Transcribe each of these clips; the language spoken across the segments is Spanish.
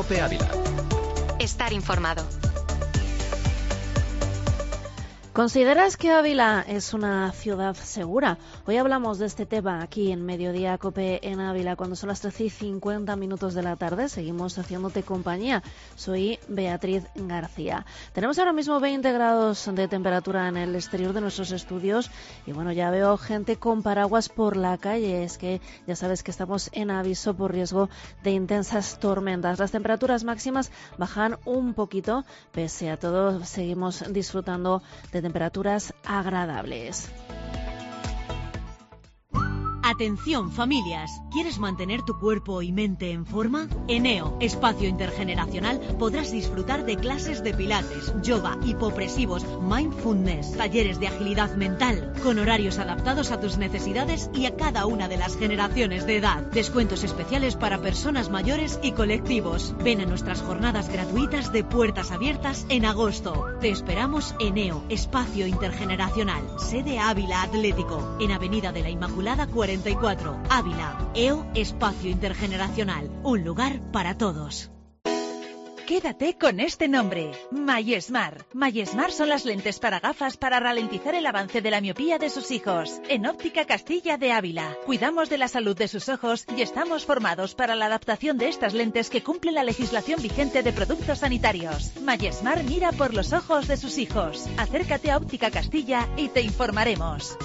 COPE Ávila. Estar informado. ¿Consideras que Ávila es una ciudad segura? Hoy hablamos de este tema aquí en Mediodía COPE en Ávila, cuando son las 13:50 de la tarde. Seguimos haciéndote compañía. Soy Beatriz García. Tenemos ahora mismo 20 grados de temperatura en el exterior de nuestros estudios y bueno, ya veo gente con paraguas por la calle. Es que ya sabes que estamos en aviso por riesgo de intensas tormentas. Las temperaturas máximas bajan un poquito, pese a todo seguimos disfrutando de temperaturas agradables. Atención familias, ¿quieres mantener tu cuerpo y mente en forma? En EO, Espacio Intergeneracional, podrás disfrutar de clases de pilates, yoga, hipopresivos, mindfulness, talleres de agilidad mental, con horarios adaptados a tus necesidades y a cada una de las generaciones de edad. Descuentos especiales para personas mayores y colectivos. Ven a nuestras jornadas gratuitas de puertas abiertas en agosto. Te esperamos en EO, Espacio Intergeneracional, sede Ávila Atlético, en Avenida de la Inmaculada 44, Ávila. EO, Espacio Intergeneracional, un lugar para todos. Quédate con este nombre, MySmart. MySmart son las lentes para gafas para ralentizar el avance de la miopía de sus hijos. En Óptica Castilla de Ávila. Cuidamos de la salud de sus ojos y estamos formados para la adaptación de estas lentes que cumplen la legislación vigente de productos sanitarios. MySmart mira por los ojos de sus hijos. Acércate a Óptica Castilla y te informaremos.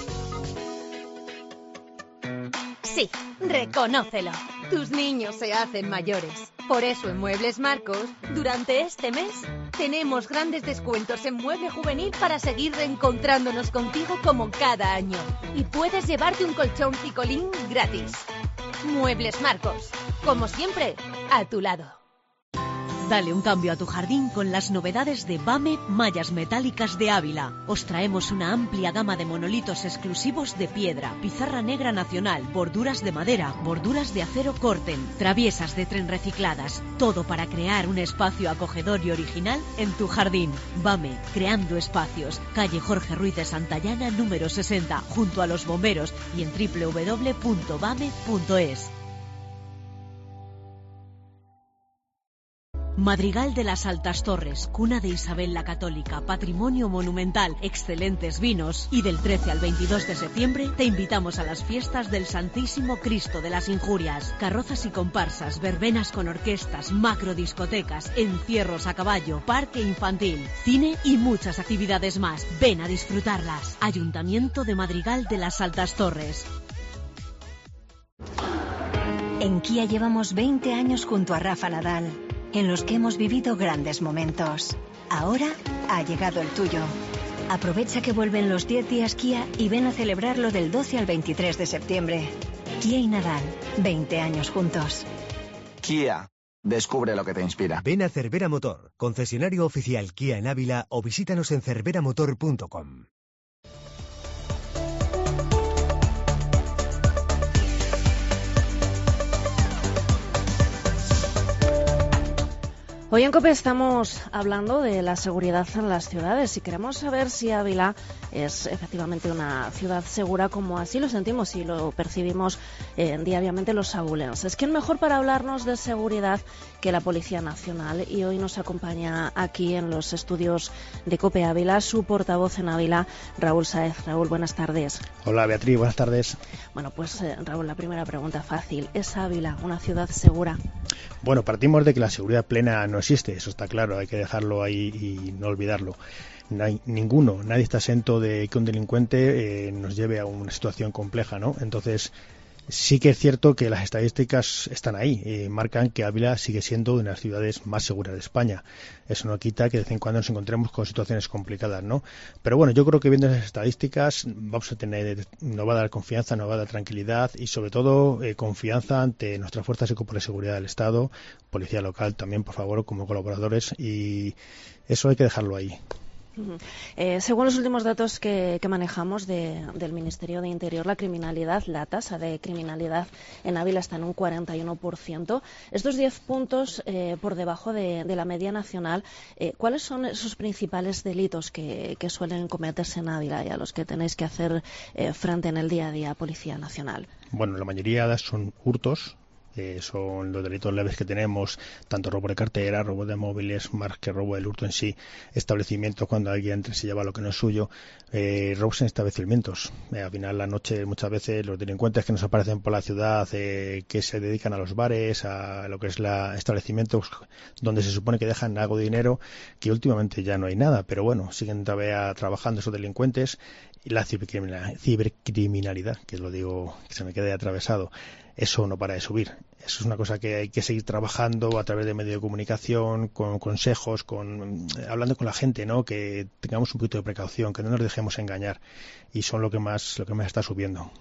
Sí, reconócelo. Tus niños se hacen mayores. Por eso en Muebles Marcos, durante este mes, tenemos grandes descuentos en mueble juvenil para seguir reencontrándonos contigo como cada año. Y puedes llevarte un colchón Cicolín gratis. Muebles Marcos, como siempre, a tu lado. Dale un cambio a tu jardín con las novedades de BAME Mallas Metálicas de Ávila. Os traemos una amplia gama de monolitos exclusivos de piedra, pizarra negra nacional, borduras de madera, borduras de acero Corten, traviesas de tren recicladas. Todo para crear un espacio acogedor y original en tu jardín. BAME, creando espacios. Calle Jorge Ruiz de Santayana, número 60, junto a los bomberos y en www.bame.es. Madrigal de las Altas Torres, cuna de Isabel la Católica, patrimonio monumental, excelentes vinos. Y del 13 al 22 de septiembre te invitamos a las fiestas del Santísimo Cristo de las Injurias. Carrozas y comparsas, verbenas con orquestas, macrodiscotecas, encierros a caballo, parque infantil, cine y muchas actividades más. Ven a disfrutarlas. Ayuntamiento de Madrigal de las Altas Torres. En Kia llevamos 20 años junto a Rafa Nadal, en los que hemos vivido grandes momentos. Ahora ha llegado el tuyo. Aprovecha que vuelven los 10 días Kia y ven a celebrarlo del 12 al 23 de septiembre. Kia y Nadal, 20 años juntos. Kia, descubre lo que te inspira. Ven a Cervera Motor, concesionario oficial Kia en Ávila, o visítanos en cerveramotor.com. Hoy en COPE estamos hablando de la seguridad en las ciudades y queremos saber si Ávila es efectivamente una ciudad segura, como así lo sentimos y lo percibimos diariamente los abulenses. ¿Quién mejor para hablarnos de seguridad que la Policía Nacional? Y hoy nos acompaña aquí en los estudios de COPE Ávila su portavoz en Ávila, Raúl Sáez. Raúl, buenas tardes. Hola Beatriz, buenas tardes. Bueno, pues Raúl, la primera pregunta fácil. ¿Es Ávila una ciudad segura? Bueno, partimos de que la seguridad plena no existe, eso está claro, hay que dejarlo ahí y no olvidarlo. Nadie está exento de que un delincuente nos lleve a una situación compleja, ¿no? Entonces, sí que es cierto que las estadísticas están ahí, marcan que Ávila sigue siendo una de las ciudades más seguras de España. Eso no quita que de vez en cuando nos encontremos con situaciones complicadas, ¿no? Pero bueno, yo creo que viendo esas estadísticas nos va a dar confianza, nos va a dar tranquilidad y sobre todo confianza ante nuestras fuerzas y cuerpos de seguridad del Estado, policía local también, por favor, como colaboradores, y eso hay que dejarlo ahí. Según los últimos datos que manejamos del Ministerio de Interior, la tasa de criminalidad en Ávila está en un 41%. Estos 10 puntos por debajo de la media nacional. ¿Cuáles son esos principales delitos que suelen cometerse en Ávila y a los que tenéis que hacer frente en el día a día, Policía Nacional? Bueno, la mayoría son hurtos, Son los delitos leves que tenemos, tanto robo de cartera, robo de móviles, más que robo del hurto en sí, establecimientos cuando alguien se lleva lo que no es suyo, robos en establecimientos. Al final, la noche, muchas veces los delincuentes que nos aparecen por la ciudad, que se dedican a los bares, a lo que es establecimientos donde se supone que dejan algo de dinero, que últimamente ya no hay nada, pero bueno, siguen todavía trabajando esos delincuentes. Y la cibercriminalidad, que lo digo, que se me quede atravesado, eso no para de subir. Eso es una cosa que hay que seguir trabajando a través de medios de comunicación, con consejos, hablando con la gente, ¿no? Que tengamos un poquito de precaución, que no nos dejemos engañar. Y son lo que más está subiendo.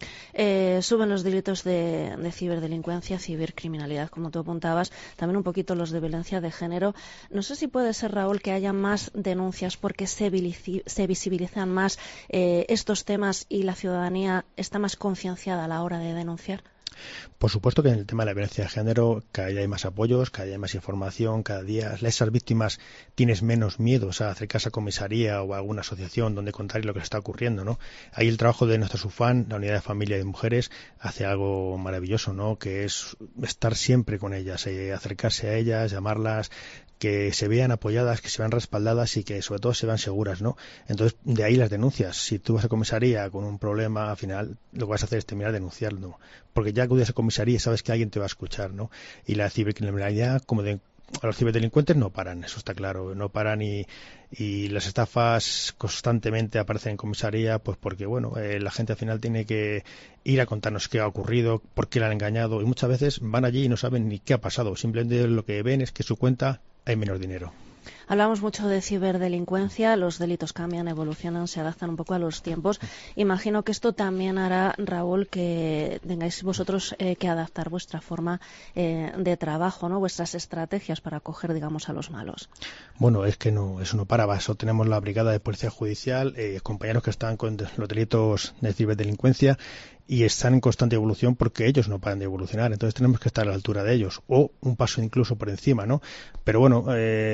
Suben los delitos de ciberdelincuencia, cibercriminalidad, como tú apuntabas, también un poquito los de violencia de género. No sé si puede ser, Raúl, que haya más denuncias porque se visibilizan más estos temas y la ciudadanía está más concienciada a la hora de denunciar. Por supuesto que en el tema de la violencia de género cada día hay más apoyos, cada día hay más información, cada día esas víctimas tienes menos miedo a acercarse a comisaría o a alguna asociación donde contar lo que les está ocurriendo, ¿no? Ahí el trabajo de nuestra SUFAN, la Unidad de Familia y de Mujeres, hace algo maravilloso, ¿no? Que es estar siempre con ellas, acercarse a ellas, llamarlas, que se vean apoyadas, que se vean respaldadas y que sobre todo se vean seguras, ¿no? Entonces, de ahí las denuncias. Si tú vas a comisaría con un problema, al final lo que vas a hacer es terminar denunciando, porque ya acudes a comisaría y sabes que alguien te va a escuchar, ¿no? Y la cibercriminalidad, a los ciberdelincuentes no paran, eso está claro, no paran y las estafas constantemente aparecen en comisaría, pues porque, bueno, la gente al final tiene que ir a contarnos qué ha ocurrido, por qué le han engañado y muchas veces van allí y no saben ni qué ha pasado, simplemente lo que ven es que su cuenta hay menos dinero. Hablamos mucho de ciberdelincuencia, los delitos cambian, evolucionan, se adaptan un poco a los tiempos. Imagino que esto también hará, Raúl, que tengáis vosotros que adaptar vuestra forma de trabajo, ¿no? Vuestras estrategias para coger, digamos, a los malos. Bueno, es que eso no para. Eso tenemos la Brigada de Policía Judicial, compañeros que están con los delitos de ciberdelincuencia y están en constante evolución porque ellos no paran de evolucionar, entonces tenemos que estar a la altura de ellos o un paso incluso por encima, ¿no? Pero bueno,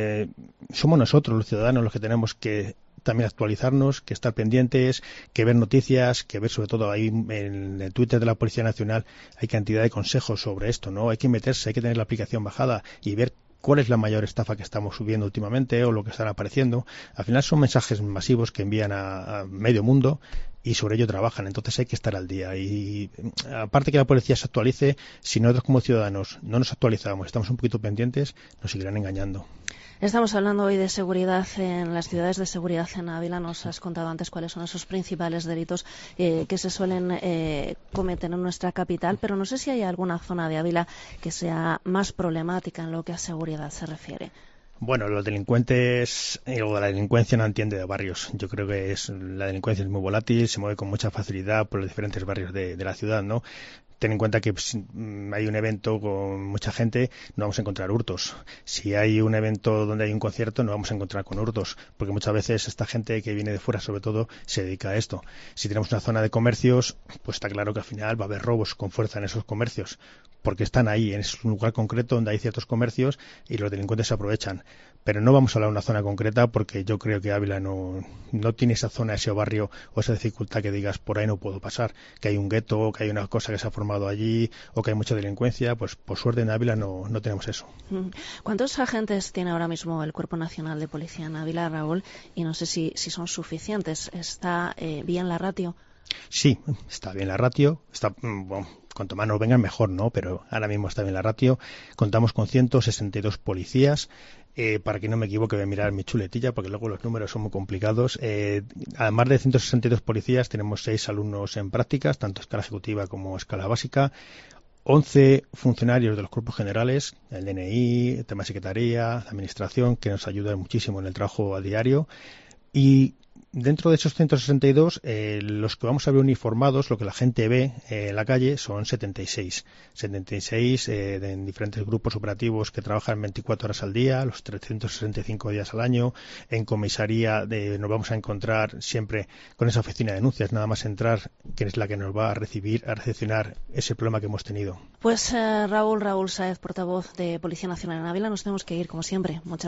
somos nosotros los ciudadanos los que tenemos que también actualizarnos, que estar pendientes, que ver noticias, que ver sobre todo ahí en el Twitter de la Policía Nacional hay cantidad de consejos sobre esto, ¿no? Hay que meterse, hay que tener la aplicación bajada y ver cuál es la mayor estafa que estamos subiendo últimamente o lo que están apareciendo. Al final son mensajes masivos que envían a medio mundo y sobre ello trabajan, entonces hay que estar al día y aparte que la policía se actualice, si nosotros como ciudadanos no nos actualizamos, estamos un poquito pendientes, nos seguirán engañando. Estamos hablando hoy de seguridad en las ciudades, de seguridad en Ávila. Nos has contado antes cuáles son esos principales delitos que se suelen cometer en nuestra capital, pero no sé si hay alguna zona de Ávila que sea más problemática en lo que a seguridad se refiere. Bueno, los delincuentes, la delincuencia no entiende de barrios. Yo creo que la delincuencia es muy volátil, se mueve con mucha facilidad por los diferentes barrios de la ciudad, ¿no? Ten en cuenta que hay un evento con mucha gente, no vamos a encontrar hurtos. Si hay un evento donde hay un concierto, no vamos a encontrar con hurtos, porque muchas veces esta gente que viene de fuera, sobre todo, se dedica a esto. Si tenemos una zona de comercios, pues está claro que al final va a haber robos con fuerza en esos comercios, porque están ahí, es un lugar concreto donde hay ciertos comercios y los delincuentes se aprovechan. Pero no vamos a hablar de una zona concreta porque yo creo que Ávila no tiene esa zona, ese barrio o esa dificultad que digas por ahí no puedo pasar, que hay un gueto, que hay una cosa que se ha formado allí o que hay mucha delincuencia, pues por suerte en Ávila no tenemos eso. ¿Cuántos agentes tiene ahora mismo el Cuerpo Nacional de Policía en Ávila, Raúl? Y no sé si son suficientes. ¿Está bien la ratio? Sí, está bien la ratio. Bueno, cuanto más nos vengan mejor, ¿no? Pero ahora mismo está bien la ratio. Contamos con 162 policías. Para que no me equivoque, voy a mirar mi chuletilla porque luego los números son muy complicados. Además de 162 policías, tenemos 6 alumnos en prácticas, tanto escala ejecutiva como escala básica, 11 funcionarios de los cuerpos generales, el DNI, el tema de secretaría, la administración, que nos ayudan muchísimo en el trabajo a diario. Y dentro de esos 162, los que vamos a ver uniformados, lo que la gente ve en la calle, son 76 en diferentes grupos operativos que trabajan 24 horas al día, los 365 días al año. En comisaría nos vamos a encontrar siempre con esa oficina de denuncias, nada más entrar, que es la que nos va a recepcionar ese problema que hemos tenido. Pues Raúl Sáez, portavoz de Policía Nacional en Ávila, nos tenemos que ir como siempre. Muchas